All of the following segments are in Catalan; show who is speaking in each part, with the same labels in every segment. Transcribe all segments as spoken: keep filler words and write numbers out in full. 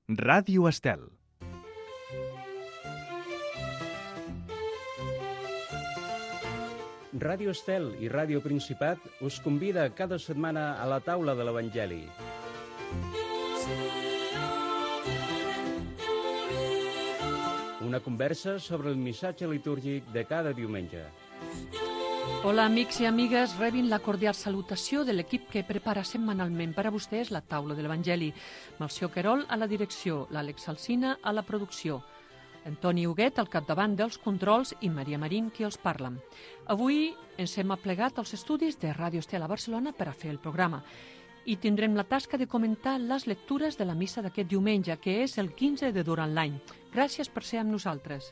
Speaker 1: Ràdio Estel.
Speaker 2: Ràdio Estel i Ràdio Principat us convida cada setmana a la taula de l'Evangeli. Una conversa sobre el missatge litúrgic de cada diumenge.
Speaker 3: Hola, amics i amigues, rebin la cordial salutació de l'equip que prepara setmanalment per a vostès la taula de l'Evangeli. Melcior Querol a la direcció, l'Àlex Alsina a la producció, Antoni Huguet al capdavant dels controls i Maria Marín qui els parla. Avui ens hem aplegat als estudis de Ràdio Estel a Barcelona per a fer el programa i tindrem la tasca de comentar les lectures de la missa d'aquest diumenge, que és el quinze de durant l'any. Gràcies per ser amb nosaltres.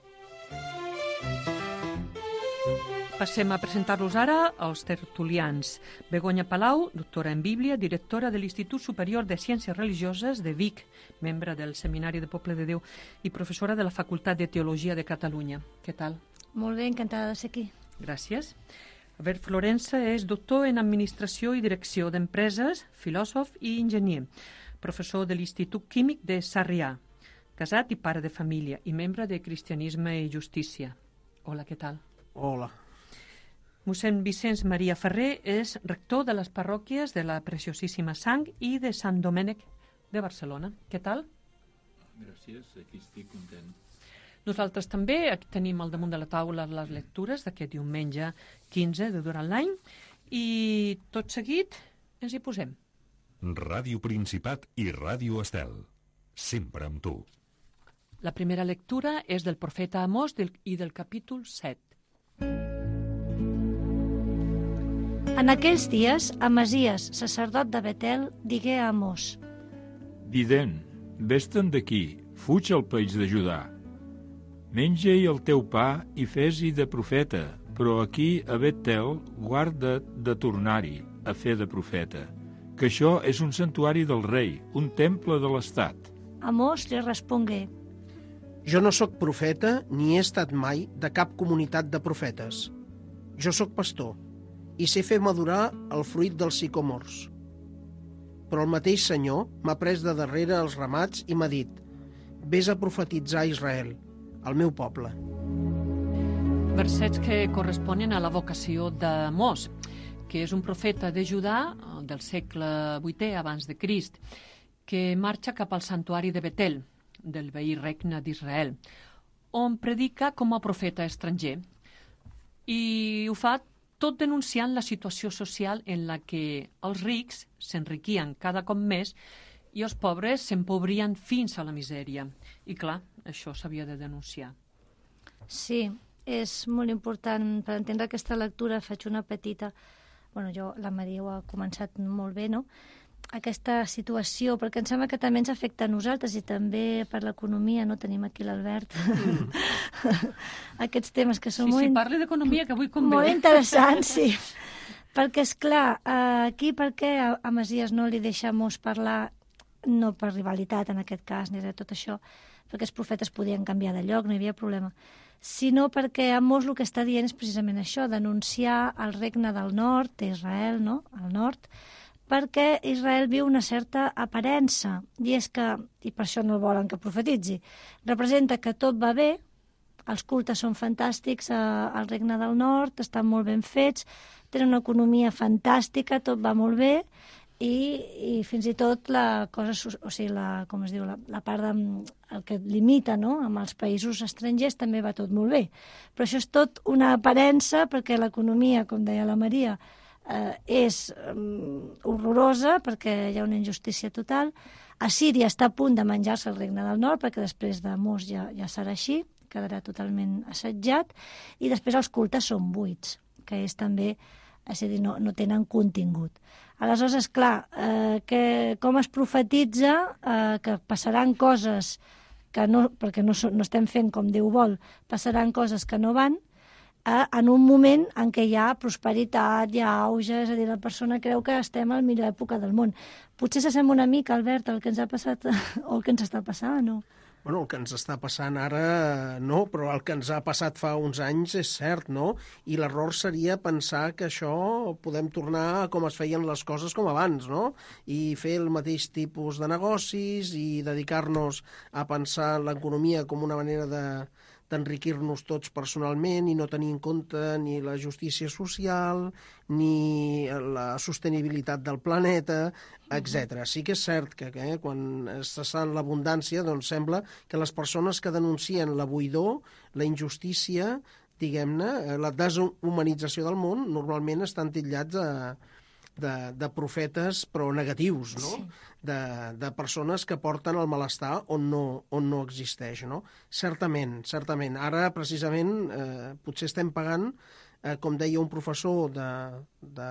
Speaker 3: Passem a presentar-los ara als tertulians. Begoña Palau, doctora en Bíblia, directora de l'Institut Superior de Ciències Religioses de Vic, membre del Seminari de Poble de Déu i professora de la Facultat de Teologia de Catalunya. Què tal?
Speaker 4: Molt bé, encantada de ser aquí.
Speaker 3: Gràcies. Albert Florença és doctor en Administració i Direcció d'Empreses, filòsof i enginyer, professor de l'Institut Químic de Sarrià, casat i pare de família i membre de Cristianisme i Justícia. Hola, què tal?
Speaker 5: Hola.
Speaker 3: Mossèn Vicenç Maria Ferrer és rector de les parròquies de la Preciosíssima Sang i de Sant Domènec de Barcelona. Què tal?
Speaker 6: Gràcies, aquí estic content.
Speaker 3: Nosaltres també tenim al damunt de la taula les lectures d'aquest diumenge quinze de durant l'any i tot seguit ens hi posem.
Speaker 7: Ràdio Principat i Ràdio Estel. Sempre amb tu.
Speaker 3: La primera lectura és del profeta Amós del, i del capítol set.
Speaker 4: En aquells dies, Amasies, sacerdot de Betel, digué a Amós:
Speaker 6: Vident, vés-te'n d'aquí, fuig al país de Judà. Menja-hi el teu pa i fes-hi de profeta, però aquí a Betel guarda't de tornar-hi a fer de profeta, que això és un santuari del rei, un temple de l'estat.
Speaker 4: Amós li respongué:
Speaker 5: Jo no sóc profeta ni he estat mai de cap comunitat de profetes. Jo sóc pastor i sé fer madurar el fruit dels sicòmors. Però el mateix Senyor m'ha pres de darrere els ramats i m'ha dit: vés a profetitzar a Israel, el meu poble.
Speaker 3: Versets que corresponen a la vocació d'Amós, que és un profeta de Judà del segle vuitè abans de Crist, que marxa cap al santuari de Betel, del veí regne d'Israel, on predica com a profeta estranger. I ho fa tot denunciant la situació social en la que els rics s'enriquien cada cop més i els pobres s'empobrien fins a la misèria. I clar, això s'havia de denunciar.
Speaker 4: Sí, és molt important per entendre aquesta lectura. Faig una petita... Bueno, jo, la Maria ho ha començat molt bé, no? Aquesta situació, perquè em sembla que també ens afecta a nosaltres i també per l'economia, no? Tenim aquí l'Albert. Mm. Aquests temes que són
Speaker 3: sí,
Speaker 4: molt...
Speaker 3: Sí, sí, parli d'economia, que avui convé.
Speaker 4: Molt interessants, sí. Perquè, esclar, aquí per què a Masies no li deixa Amós parlar, no per rivalitat en aquest cas, ni res de tot això, perquè els profetes podien canviar de lloc, no hi havia problema, sinó perquè Amós el que està dient és precisament això, denunciar el regne del nord, d'Israel, no?, al nord, perquè Israel viu una certa aparença, i és que, i per això no volen que profetitzi, representa que tot va bé, els cultes són fantàstics al regne del nord, estan molt ben fets, tenen una economia fantàstica, tot va molt bé, i, i fins i tot la cosa, o sigui, la, com es diu, la, la part de, el que limita, no?, amb els països estrangers també va tot molt bé. Però això és tot una aparença perquè l'economia, com deia la Maria, Eh, és um, horrorosa perquè hi ha una injustícia total. Assíria està a punt de menjar-se el regne del nord perquè després d'Amós ja, ja serà així, quedarà totalment assetjat, i després els cultes són buits, que és també, és a dir, no, no tenen contingut. Aleshores, és clar, eh, que com es profetitza eh, que passaran coses que no, perquè no, no estem fent com Déu vol, passaran coses que no van, en un moment en què hi ha prosperitat, hi ha auge, és a dir, la persona creu que estem a la millor època del món. Potser s'assembla una mica, Albert, el que ens ha passat o el que ens està passant, no?
Speaker 5: Bueno, el que ens està passant ara no, però el que ens ha passat fa uns anys és cert, no? I l'error seria pensar que això podem tornar a com es feien les coses com abans, no? I fer el mateix tipus de negocis i dedicar-nos a pensar en l'economia com una manera de d'enriquir-nos tots personalment i no tenir en compte ni la justícia social, ni la sostenibilitat del planeta, etcètera. Sí que és cert que, que eh, quan es sent l'abundància, doncs sembla que les persones que denuncien la buidor, la injustícia, diguem-ne, la deshumanització del món, normalment estan titllats de, de, de profetes, però negatius, no? Sí. De, de persones que porten el malestar on no, on no existeix, no? Certament, certament. Ara, precisament, eh, potser estem pagant, eh, com deia un professor de, de,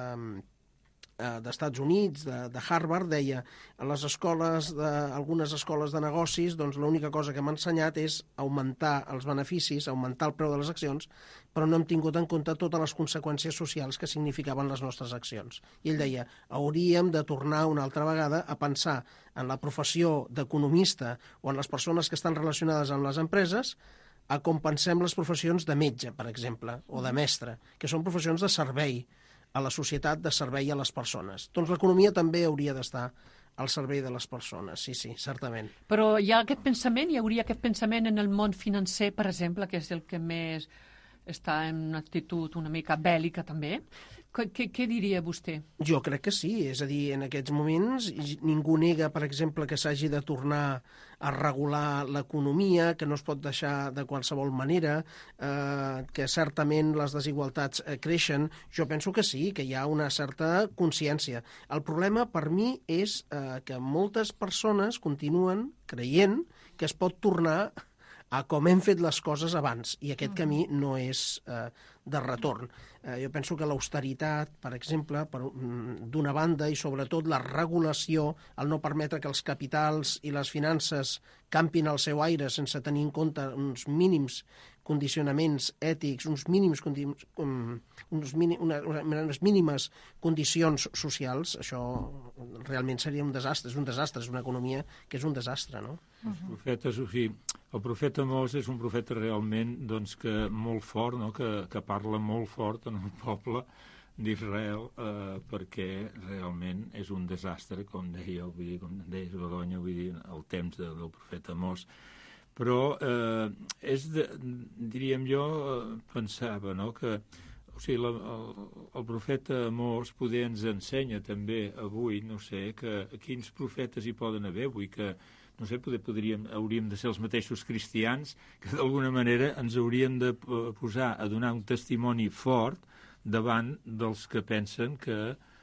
Speaker 5: eh, d'Estats Units, de, de Harvard, deia a les escoles, de, algunes escoles de negocis, doncs l'única cosa que m'ha ensenyat és augmentar els beneficis, augmentar el preu de les accions, però no hem tingut en compte totes les conseqüències socials que significaven les nostres accions. I ell deia, hauríem de tornar una altra vegada a pensar en la professió d'economista o en les persones que estan relacionades amb les empreses a com pensem les professions de metge, per exemple, o de mestre, que són professions de servei a la societat, de servei a les persones. Doncs l'economia també hauria d'estar al servei de les persones, sí, sí, certament.
Speaker 3: Però hi ha aquest pensament, hi hauria aquest pensament en el món financer, per exemple, que és el que més està en una actitud una mica bèl·lica també. Què, què diria vostè?
Speaker 5: Jo crec que sí, és a dir, en aquests moments ningú nega, per exemple, que s'hagi de tornar a regular l'economia, que no es pot deixar de qualsevol manera, eh, que certament les desigualtats eh, creixen. Jo penso que sí, que hi ha una certa consciència. El problema per mi és eh, que moltes persones continuen creient que es pot tornar a com hem fet les coses abans, i aquest camí no és eh, de retorn. Eh, jo penso que l'austeritat, per exemple, per, d'una banda, i sobretot la regulació, el no permetre que els capitals i les finances campin al seu aire sense tenir en compte uns mínims condicionaments ètics, uns mínims condi um, uns mínim, una, unes mínimes condicions socials, això realment seria un desastre, és un desastre, és una economia que és un desastre, no?
Speaker 6: Els profetes, o sigui, el profeta Amós és un profeta realment doncs, que molt fort, no? que, que parla molt fort en el poble d'Israel, eh, perquè realment és un desastre, com deia, vull dir, com deia Begoña, vull dir, el temps de, del profeta Amós. Però eh, és, de, diríem jo, eh, pensava, no?, que o sigui, la, el, el profeta Amós poder ens ensenya també avui, no sé, que quins profetes hi poden haver avui, que no sé, poder, podríem, hauríem de ser els mateixos cristians que d'alguna manera ens hauríem de posar a donar un testimoni fort davant dels que pensen que,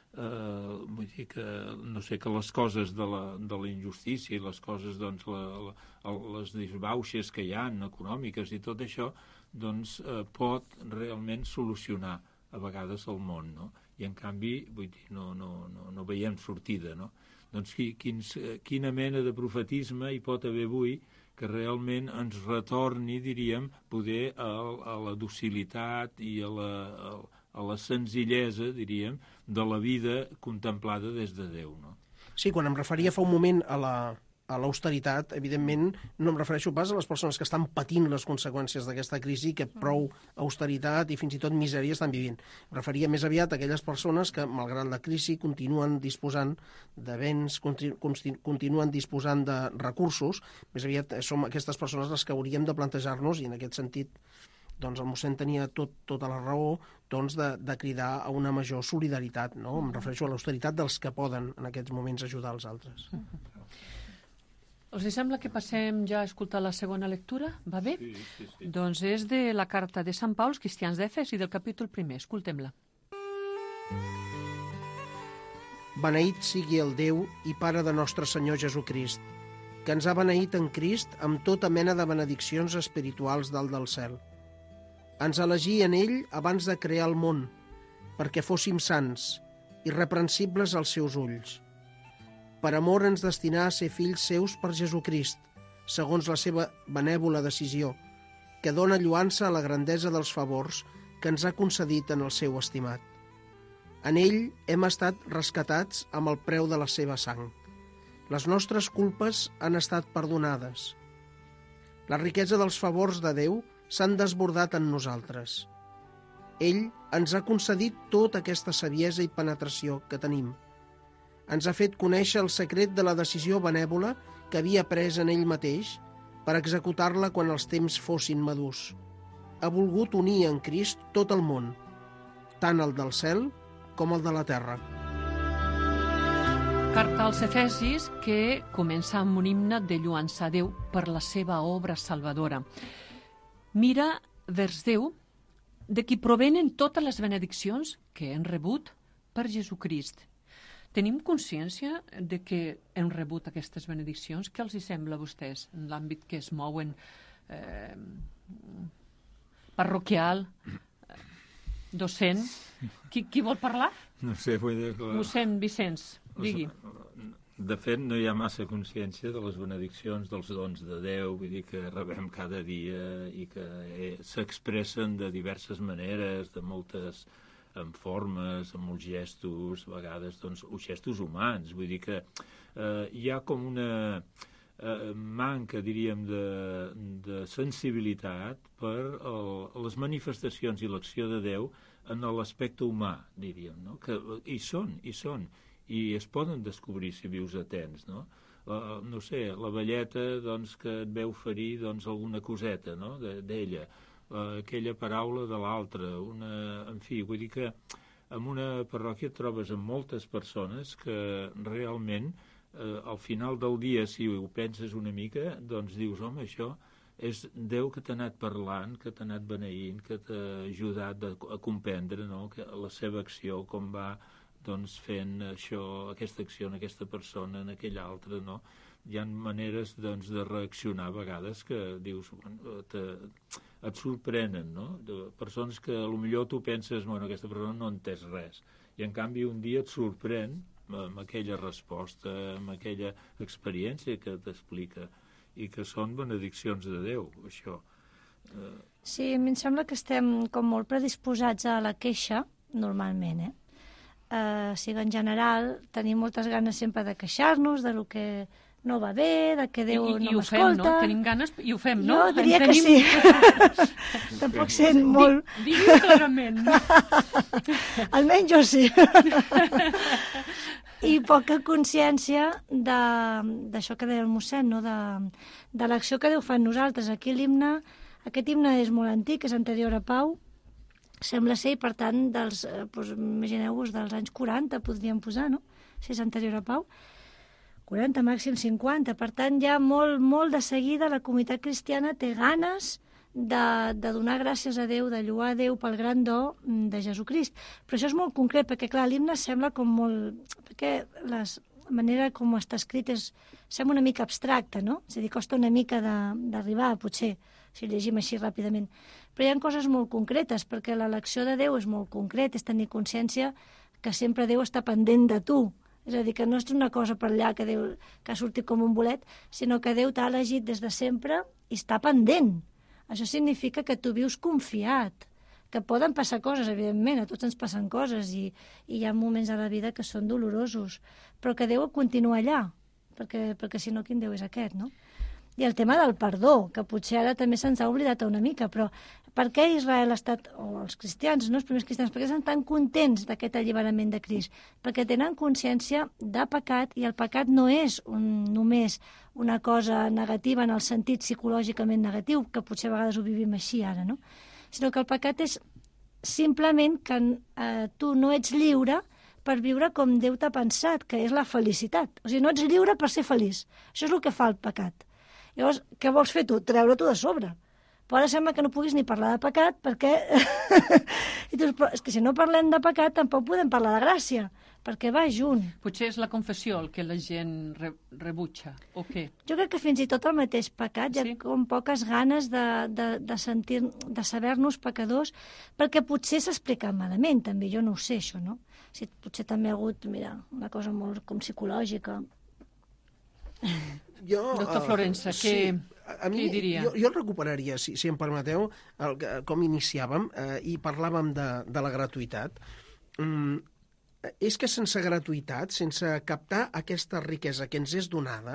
Speaker 6: eh, vull dir que, no sé, que les coses de la, de la injustícia i les coses, doncs, la, la, les disbauxes que hi ha econòmiques i tot això, doncs, eh, pot realment solucionar a vegades el món, no? I en canvi, vull dir, no, no, no, no veiem sortida, no? Doncs quins, quina mena de profetisme hi pot haver avui que realment ens retorni, diríem, poder a, a la docilitat i a la, a, a la senzillesa, diríem, de la vida contemplada des de Déu, no?
Speaker 5: Sí, quan em referia fa un moment a la, a l'austeritat, evidentment no em refereixo pas a les persones que estan patint les conseqüències d'aquesta crisi, que prou austeritat i fins i tot misèria estan vivint. Em referia més aviat a aquelles persones que, malgrat la crisi, continuen disposant de béns, continu, continuen disposant de recursos. Més aviat som aquestes persones les que hauríem de plantejar-nos, i en aquest sentit doncs el mossèn tenia tot, tota la raó, doncs de, de cridar a una major solidaritat, no? Em refereixo a l'austeritat dels que poden en aquests moments ajudar els altres.
Speaker 3: Us sembla que passem ja a escoltar la segona lectura? Va bé?
Speaker 6: Sí, sí, sí.
Speaker 3: Doncs és de la carta de Sant Pau als cristians d'Efes i del capítol primer. Escoltem-la.
Speaker 5: Beneït sigui el Déu i Pare de nostre Senyor Jesucrist, que ens ha beneït en Crist amb tota mena de benediccions espirituals dalt del cel. Ens elegí en ell abans de crear el món, perquè fóssim sants, irreprensibles als seus ulls. Per amor ens destinà a ser fills seus per Jesucrist, segons la seva benèvola decisió, que dona lluança a la grandesa dels favors que ens ha concedit en el seu estimat. En ell hem estat rescatats amb el preu de la seva sang. Les nostres culpes han estat perdonades. La riquesa dels favors de Déu s'han desbordat en nosaltres. Ell ens ha concedit tota aquesta saviesa i penetració que tenim. Ens ha fet conèixer el secret de la decisió benèvola que havia pres en ell mateix per executar-la quan els temps fossin madurs. Ha volgut unir en Crist tot el món, tant el del cel com el de la terra.
Speaker 3: Carta als Efesis que comença amb un himne de lluança a Déu per la seva obra salvadora. Mira vers Déu, de qui provenen totes les benediccions que hem rebut per Jesucrist. Tenim consciència de que hem rebut aquestes benediccions? Què els hi sembla a vostès en l'àmbit que es mouen eh, parroquial, eh, docent? Qui, qui vol parlar?
Speaker 6: No sé, vull dir que...
Speaker 3: Mossèn Vicenç, digui.
Speaker 6: De fet, no hi ha massa consciència de les benediccions, dels dons de Déu, vull dir que rebem cada dia i que eh, s'expressen de diverses maneres, de moltes amb formes, amb molts gestos, a vegades doncs, gestos humans. Vull dir que eh, hi ha com una eh, manca, diríem, de, de sensibilitat per el, les manifestacions i l'acció de Déu en l'aspecte humà, diríem, no? Que hi són, hi són, i es poden descobrir si vius atents, no? Uh, no sé, la velleta doncs, que et veu ferir doncs, alguna coseta, no? d'ella, uh, aquella paraula de l'altra, una... en fi, vull dir que en una parròquia et trobes amb moltes persones que realment uh, al final del dia, si ho penses una mica, doncs dius, home, això és Déu que t'ha anat parlant, que t'ha anat beneint, que t'ha ajudat a, a comprendre, no? Que la seva acció, com va doncs, fent això, aquesta acció en aquesta persona, en aquella altra, no? Hi ha maneres doncs, de reaccionar a vegades que dius, bueno, te, et sorprenen, no? De persones que potser tu penses, bueno, aquesta persona no ha entès res, i en canvi un dia et sorprèn amb aquella resposta, amb aquella experiència que t'explica, i que són benediccions de Déu, això.
Speaker 4: Sí, a mi em sembla que estem com molt predisposats a la queixa, normalment, eh? Uh, o sigui, en general, tenim moltes ganes sempre de queixar-nos de lo que no va bé, de que Déu
Speaker 3: I, i,
Speaker 4: no
Speaker 3: i
Speaker 4: m'escolta.
Speaker 3: ho fem, no? Tenim ganes i ho fem, no?
Speaker 4: Jo diria
Speaker 3: en
Speaker 4: que
Speaker 3: tenim...
Speaker 4: sí. Tampoc sent molt...
Speaker 3: Digui clarament.
Speaker 4: Almenys jo sí. I poca consciència d'això que deia el mossèn, no? de, de l'acció que Déu fa en nosaltres. Aquí l'himne, aquest himne és molt antic, és anterior a Pau, sembla ser, i per tant, dels, eh, doncs, imagineu-vos, dels anys quaranta podríem posar, no? Si és anterior a Pau. quaranta, màxim cinquanta. Per tant, ja molt, molt de seguida la comunitat cristiana té ganes de, de donar gràcies a Déu, de lloar a Déu pel gran do de Jesucrist. Però això és molt concret, perquè, clar, l'himne sembla com molt... perquè la manera com està escrit és, sembla una mica abstracta, no? És a dir, costa una mica d'arribar, potser, si llegim així ràpidament. Però hi ha coses molt concretes, perquè l'elecció de Déu és molt concret, és tenir consciència que sempre Déu està pendent de tu. És a dir, que no és una cosa per allà que, Déu, que ha sortit com un bolet, sinó que Déu t'ha elegit des de sempre i està pendent. Això significa que tu vius confiat, que poden passar coses, evidentment, a tots ens passen coses i, i hi ha moments a la vida que són dolorosos, però que Déu continua allà, perquè, perquè si no, quin Déu és aquest, no? I el tema del perdó, que potser ara també se'ns ha oblidat una mica, però per què Israel ha estat, o els cristians, no els primers cristians, perquè estan tan contents d'aquest alliberament de Crist? Perquè tenen consciència de pecat, i el pecat no és un, només una cosa negativa en el sentit psicològicament negatiu, que potser a vegades ho vivim així ara, no? Sinó que el pecat és simplement que eh, tu no ets lliure per viure com Déu t'ha pensat, que és la felicitat. O sigui, no ets lliure per ser feliç. Això és el que fa el pecat. Llavors, què vols fer tu? Treure-t'ho de sobre. Però ara sembla que no puguis ni parlar de pecat perquè... I dius, però és que si no parlem de pecat tampoc podem parlar de gràcia, perquè va junt.
Speaker 3: Potser és la confessió el que la gent re rebutja, o què?
Speaker 4: Jo crec que fins i tot el mateix pecat, sí. Hi ha com poques ganes de, de, de sentir, de saber-nos pecadors, perquè potser s'ha explicat malament, també, jo no ho sé, això, no? Si, potser també ha hagut, mira, una cosa molt com psicològica.
Speaker 5: Jo,
Speaker 3: Doctor Florença, uh, què, sí,
Speaker 5: a mi,
Speaker 3: què diria?
Speaker 5: Jo, jo el recuperaria, si, si em permeteu, el, com iniciàvem, eh, i parlàvem de, de la gratuïtat. Mm, és que sense gratuïtat, sense captar aquesta riquesa que ens és donada,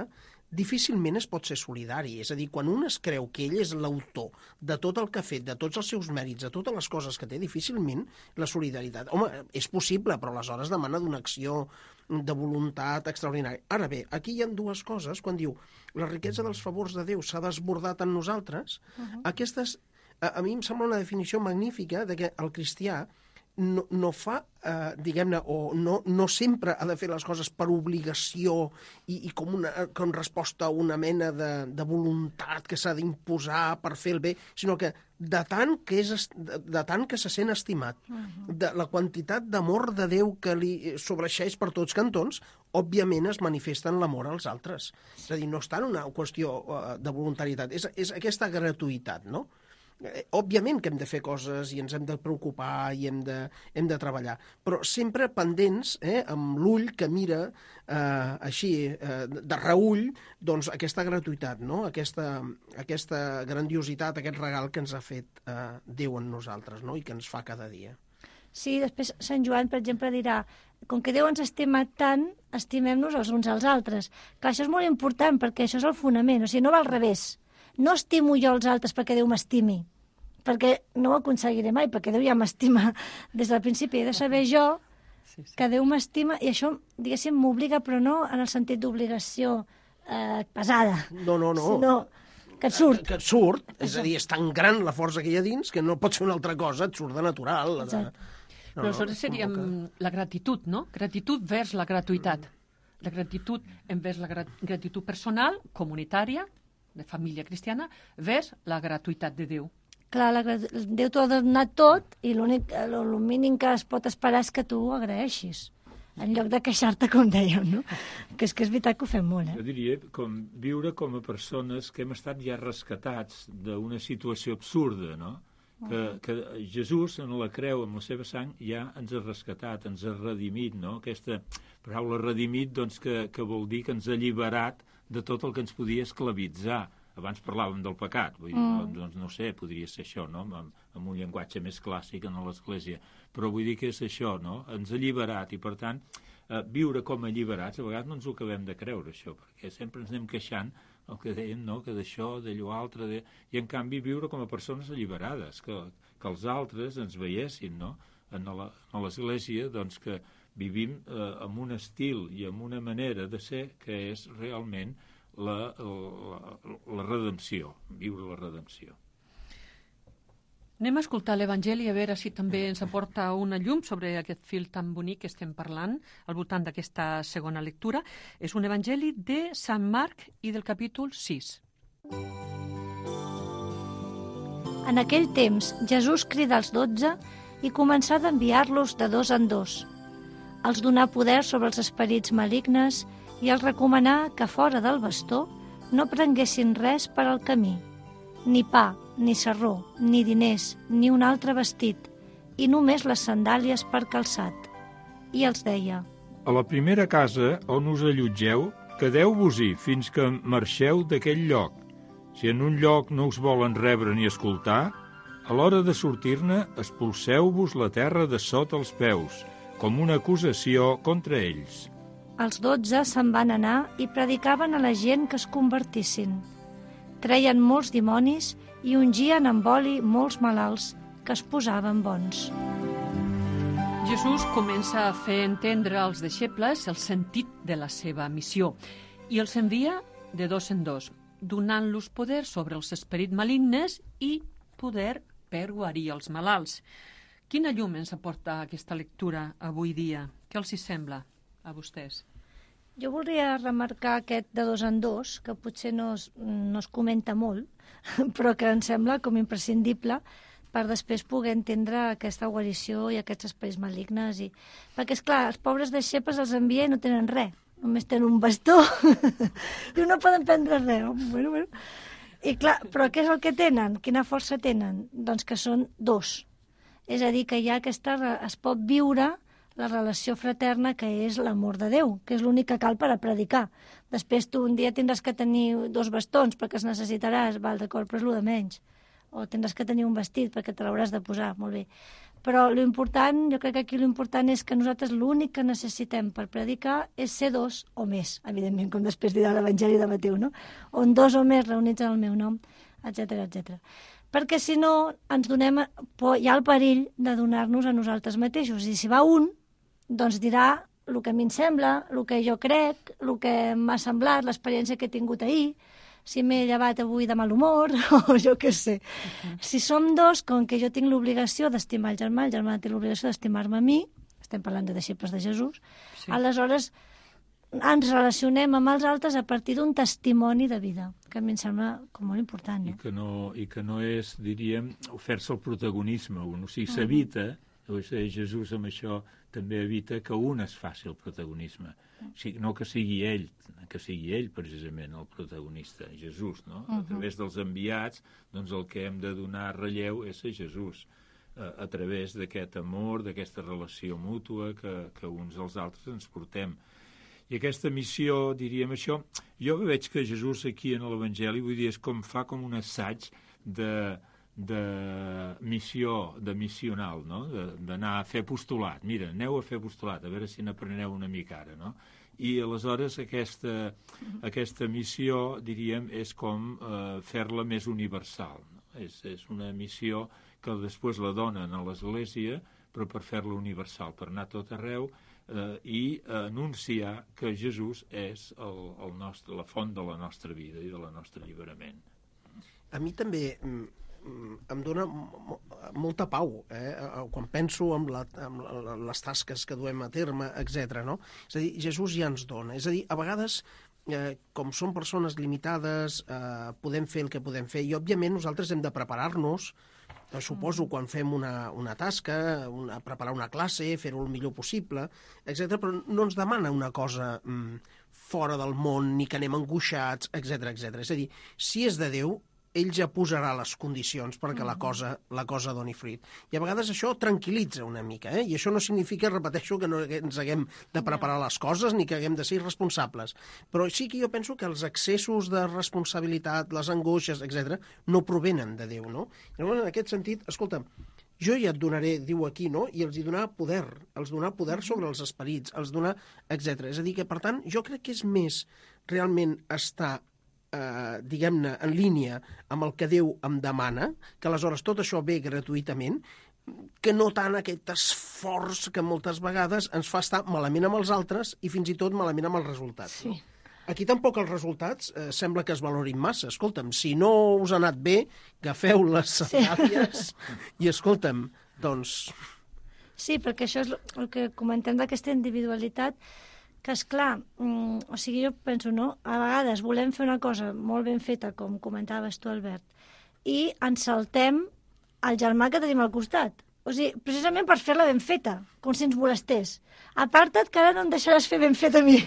Speaker 5: difícilment es pot ser solidari. És a dir, quan un es creu que ell és l'autor de tot el que ha fet, de tots els seus mèrits, de totes les coses que té, difícilment la solidaritat... Home, és possible, però aleshores demana d'una acció de voluntat extraordinària. Ara bé, aquí hi ha dues coses. Quan diu la riquesa dels favors de Déu s'ha desbordat en nosaltres, uh-huh. aquestes, a, a mi em sembla una definició magnífica de que el cristià no, no fa, eh, diguem-ne, o no, no sempre ha de fer les coses per obligació i, i com una com resposta a una mena de, de voluntat que s'ha d'imposar per fer el bé, sinó que de tant que, és, de, de tant que se sent estimat, uh-huh. de la quantitat d'amor de Déu que li sobreixeix per tots cantons, òbviament es manifesta en l'amor als altres. És a dir, no està en una qüestió uh, de voluntaritat, és, és aquesta gratuïtat, no? Òbviament que hem de fer coses i ens hem de preocupar i hem de, hem de treballar, però sempre pendents, eh, amb l'ull que mira eh, així, eh, de reull, doncs aquesta gratuïtat, no? aquesta, aquesta grandiositat, aquest regal que ens ha fet eh, Déu en nosaltres, no? I que ens fa cada dia.
Speaker 4: Sí, després Sant Joan, per exemple, dirà com que Déu ens estima tant, estimem-nos els uns als altres. Clar, això és molt important perquè això és el fonament, o sigui, no va al revés. No estimo jo els altres perquè Déu m'estimi, perquè no ho aconseguiré mai, perquè Déu ja m'estima des del principi. He de saber jo sí, sí. que Déu m'estima, i això, diguéssim, m'obliga, però no en el sentit d'obligació eh, pesada.
Speaker 5: No, no, no.
Speaker 4: Sinó que et surt.
Speaker 5: Que, que et surt, és a dir, és tan gran la força que hi ha dins que no pots fer una altra cosa, et surt de natural. De...
Speaker 3: No, però aleshores seria que... la gratitud, no? Gratitud vers la gratuïtat. La gratitud envers la gratitud personal, comunitària, de família cristiana, vers la gratuïtat de Déu.
Speaker 4: Clar, la, Déu t'ho ha donat tot i l'únic, el, el mínim que es pot esperar és que tu ho agraeixis, en lloc de queixar-te, com dèiem, no? Que és que és veritat que ho fem molt, eh?
Speaker 6: Jo diria com viure com a persones que hem estat ja rescatats d'una situació absurda, no? Que, que Jesús, en la creu, amb la seva sang, ja ens ha rescatat, ens ha redimit, no? Aquesta paraula redimit, doncs, que, que vol dir que ens ha alliberat de tot el que ens podia esclavitzar. Abans parlàvem del pecat, vull dir, mm. doncs no sé, podria ser això, no?, amb, amb un llenguatge més clàssic en l'Església, però vull dir que és això, no?, ens ha alliberat, i per tant, eh, viure com a alliberats, a vegades no ens ho acabem de creure, això, perquè sempre ens anem queixant el que dèiem, no?, que d'això, d'allò altre, de... i en canvi viure com a persones alliberades, que, que els altres ens veiessin, no?, en la, en l'Església, doncs que vivim eh, amb un estil i amb una manera de ser que és realment la, la, la redempció, viure la redempció.
Speaker 3: Anem a escoltar l'Evangeli a veure si també ens aporta una llum sobre aquest fil tan bonic que estem parlant al voltant d'aquesta segona lectura. És un Evangeli de Sant Marc i del capítol sis.
Speaker 4: En aquell temps, Jesús crida als dotze i començà d'enviar-los de dos en dos. Els donà poder sobre els esperits malignes i els recomanà que fora del bastó no prenguessin res per al camí, ni pa, ni sarró, ni diners, ni un altre vestit, i només les sandàlies per calçat. I els deia:
Speaker 6: a la primera casa on us allotgeu, quedeu-vos-hi fins que marxeu d'aquell lloc. Si en un lloc no us volen rebre ni escoltar, a l'hora de sortir-ne expulseu-vos la terra de sota els peus, com una acusació contra ells.
Speaker 4: Els dotze se'n van anar i predicaven a la gent que es convertissin. Treien molts dimonis i ungien amb oli molts malalts que es posaven bons.
Speaker 3: Jesús comença a fer entendre als deixebles el sentit de la seva missió i els envia de dos en dos, donant-los poder sobre els esperits malignes i poder per guarir els malalts. Quina llum ens aporta aquesta lectura avui dia? Què els hi sembla a vostès?
Speaker 4: Jo voldria remarcar aquest de dos en dos, que potser no es, no es comenta molt, però que em sembla com imprescindible per després poder entendre aquesta guarició i aquests esperits malignes. I... Perquè, esclar, els pobres deixebles els envia i no tenen res, només tenen un bastó i no poden prendre res. Bueno, bueno. I clar, però què és el que tenen? Quina força tenen? Doncs que són dos. És a dir, que ja aquesta, es pot viure la relació fraterna que és l'amor de Déu, que és l'únic que cal per a predicar. Després tu un dia tindràs que tenir dos bastons perquè els necessitaràs, val, d'acord, però és el de menys. o tindràs que tenir un vestit perquè te l'hauràs de posar, molt bé. Però l'important, jo crec que aquí l'important és que nosaltres l'únic que necessitem per predicar és ser dos o més, evidentment, com després dirà l'Evangeli de Mateu, no? On dos o més reunits en el meu nom, etcètera, etcètera. Perquè si no, ens donem, hi ha el perill de donar-nos a nosaltres mateixos. I si va un, doncs dirà el que a mi em sembla, el que jo crec, el que m'ha semblat, l'experiència que he tingut ahir, si m'he llevat avui de mal humor, o jo què sé. Uh-huh. Si som dos, com que jo tinc l'obligació d'estimar el germà, el germà té l'obligació d'estimar-me a mi, estem parlant de deixebles de Jesús, sí. Aleshores ens relacionem amb els altres a partir d'un testimoni de vida, que a mi em sembla com molt important. No?
Speaker 6: I, que no, I que no és, diríem, fer-se el protagonisme. O sigui, s'evita, uh-huh. Jesús amb això també evita que un es faci el protagonisme. O sigui, no que sigui ell, que sigui ell precisament el protagonista, Jesús, no? Uh-huh. A través dels enviats, doncs el que hem de donar relleu és a Jesús, a, a través d'aquest amor, d'aquesta relació mútua que, que uns als altres ens portem. I aquesta missió, diríem això, jo veig que Jesús aquí en l'Evangeli, vull dir, és com fa com un assaig de... de missió, de missional, no? D'anar a fer apostolat. Mira, aneu a fer apostolat, a veure si n'apreneu una mica ara, no? I aleshores aquesta, aquesta missió, diríem, és com eh, fer-la més universal. No? És, és una missió que després la donen a l'Església, però per fer-la universal, per anar a tot arreu eh, i anunciar que Jesús és el, el nostre, la font de la nostra vida i de la nostra alliberament.
Speaker 5: A mi també em dona molta pau, eh? Quan penso en, la, en les tasques que duem a terme, etcètera. No? És a dir, Jesús ja ens dona. És a dir, a vegades, eh, com som persones limitades, eh, podem fer el que podem fer, i òbviament nosaltres hem de preparar-nos, eh, suposo, quan fem una, una tasca, una, preparar una classe, fer-ho el millor possible, etcètera. Però no ens demana una cosa mm, fora del món, ni que anem angoixats, etcètera, etcètera. És a dir, si és de Déu, ell ja posarà les condicions perquè la cosa, la cosa doni fruit. I a vegades això tranquil·litza una mica, eh? I això no significa, repeteixo, que no ens haguem de preparar les coses ni que haguem de ser irresponsables. Però sí que jo penso que els excessos de responsabilitat, les angoixes, etcètera, no provenen de Déu, no? Llavors, en aquest sentit, escolta, jo ja et donaré, diu aquí, no? I els hi donar poder, els donar poder sobre els esperits, els donar, etcètera. És a dir, que, per tant, jo crec que és més realment estar Eh, diguem-ne, en línia amb el que Déu em demana, que aleshores tot això ve gratuïtament, que no tant aquest esforç que moltes vegades ens fa estar malament amb els altres i fins i tot malament amb els resultats. Sí. No? Aquí tampoc els resultats eh, sembla que es valorin massa. Escolta'm, si no us ha anat bé, agafeu les sandàlies sí. i escolta'm, doncs...
Speaker 4: Sí, perquè això és el que comentem d'aquesta individualitat, que és clar, mm, o sigui, jo penso, no? A vegades volem fer una cosa molt ben feta, com comentaves tu, Albert, i ens saltem el germà que tenim al costat. O sigui, precisament per fer-la ben feta, com si ens molestés. Aparta't, que ara no em deixaràs fer ben feta a mi.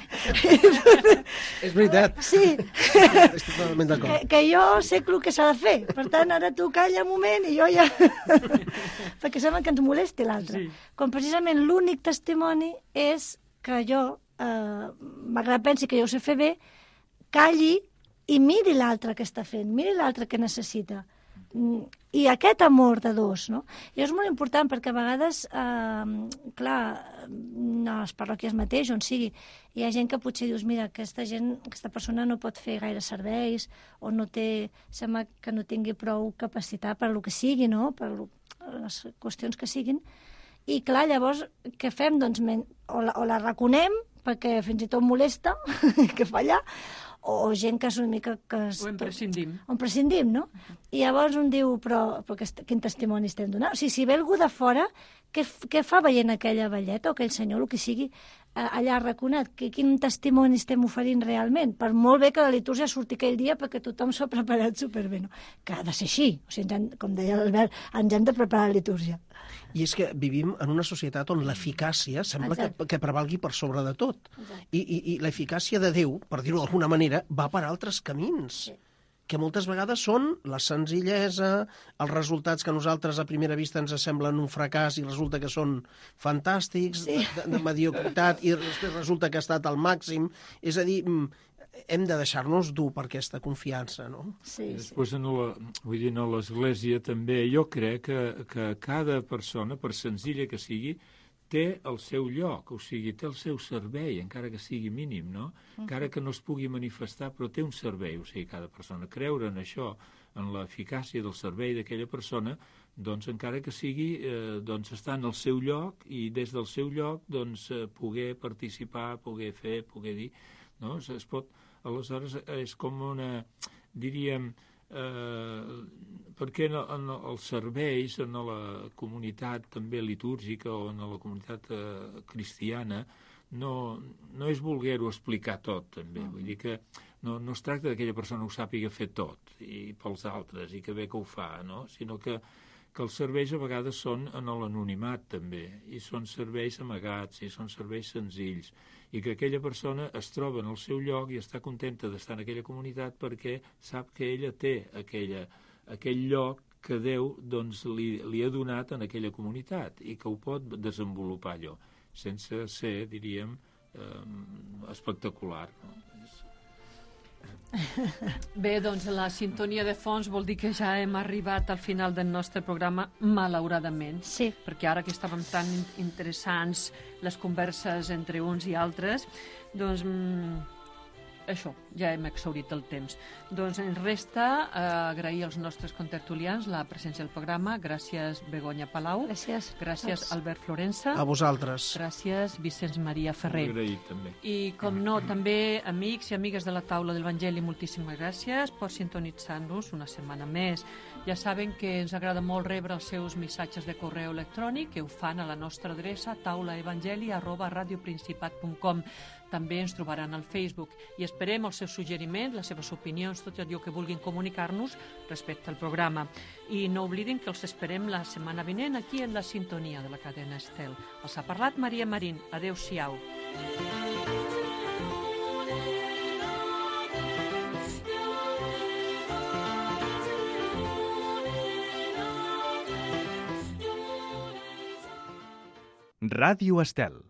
Speaker 5: És veritat.
Speaker 4: Sí.
Speaker 5: Estic totalment d'acord.
Speaker 4: Que, que jo sé el que s'ha de fer. Per tant, ara tu calla un moment i jo ja... Perquè sembla que ens molesti l'altre. Sí. Com precisament l'únic testimoni és que jo, eh, malgrat pensi que jo ho sé fer bé, calli i miri l'altre que està fent, miri l'altre que necessita. I aquest amor de dos, no? I és molt important perquè a vegades, eh, clar, a les parròquies mateix, on sigui, hi ha gent que potser dius, mira, aquesta gent, aquesta persona no pot fer gaire serveis o no té, sembla que no tingui prou capacitat per lo que sigui, no? Per les qüestions que siguin. I clar, llavors, què fem? Doncs o la, o la reconem, perquè fins i tot molesta, que fa allà, o gent que és una mica... Que es,
Speaker 3: o en prescindim.
Speaker 4: O en prescindim, no? I llavors un diu, però, però quin testimoni estem donant? O sigui, si ve algú de fora, què, què fa veient aquella velleta o aquell senyor, el que sigui, allà arraconat? Quin testimoni estem oferint realment? Per molt bé que la litúrgia surti aquell dia perquè tothom s'ha preparat superbé, no? Que ha de ser així. O sigui, hem, com deia l'Albert, ens hem de preparar la litúrgia.
Speaker 5: I és que vivim en una societat on l'eficàcia sembla que, que prevalgui per sobre de tot. I, i, i l'eficàcia de Déu, per dir-ho d'alguna manera, va per altres camins. Sí. Que moltes vegades són la senzillesa, els resultats que a nosaltres a primera vista ens semblen un fracàs i resulta que són fantàstics, sí. de, de mediocritat, i després resulta que ha estat al màxim. És a dir, hem de deixar-nos dur per aquesta confiança, no?
Speaker 4: Sí,
Speaker 6: I
Speaker 4: sí.
Speaker 6: després, en la, vull dir, a l'Església també, jo crec que, que cada persona, per senzilla que sigui, té el seu lloc, o sigui, té el seu servei, encara que sigui mínim, no? Encara que no es pugui manifestar, però té un servei, o sigui, cada persona. Creure en això, en l'eficàcia del servei d'aquella persona, doncs encara que sigui, eh, doncs està en el seu lloc i des del seu lloc, doncs, eh, poder participar, poder fer, poder dir, no? Es, es pot, aleshores, és com una, diríem, eh, perquè en, en els serveis, en la comunitat també litúrgica o en la comunitat eh, cristiana, no, no és voler-ho explicar tot, també. Uh-huh. Vull dir que no, no es tracta que aquella persona ho sàpiga fer tot, i pels altres, i que bé que ho fa, no? Sinó que, que els serveis a vegades són en l'anonimat, també, i són serveis amagats, i són serveis senzills, i que aquella persona es troba en el seu lloc i està contenta d'estar en aquella comunitat perquè sap que ella té aquella, aquell lloc que Déu doncs, li, li ha donat en aquella comunitat i que ho pot desenvolupar allò, sense ser, diríem, eh, espectacular, no?
Speaker 3: Bé, doncs la sintonia de fons vol dir que ja hem arribat al final del nostre programa, malauradament.
Speaker 4: Sí.
Speaker 3: Perquè ara que estàvem tan interessants les converses entre uns i altres, doncs mm, això, ja hem exhaurit el temps. Doncs ens resta eh, agrair als nostres contertulians la presència del programa. Gràcies, Begoña Palau.
Speaker 4: Gràcies.
Speaker 3: Gràcies, Albert Florença.
Speaker 5: A vosaltres.
Speaker 3: Gràcies, Vicenç Maria Ferrer.
Speaker 6: Agraït, també.
Speaker 3: I, com no, també amics i amigues de la taula de l'Evangeli, moltíssimes gràcies per sintonitzar-nos una setmana més. Ja saben que ens agrada molt rebre els seus missatges de correu electrònic, que ho fan a la nostra adreça taulaevangeli arroba radioprincipat punt com. També ens trobaran al Facebook i esperem els seus suggeriments, les seves opinions, tot allò que vulguin comunicar-nos respecte al programa. I no oblidin que els esperem la setmana vinent aquí en la sintonia de la cadena Estel. Els ha parlat Maria Marín. Adéu-siau.
Speaker 1: Ràdio Estel.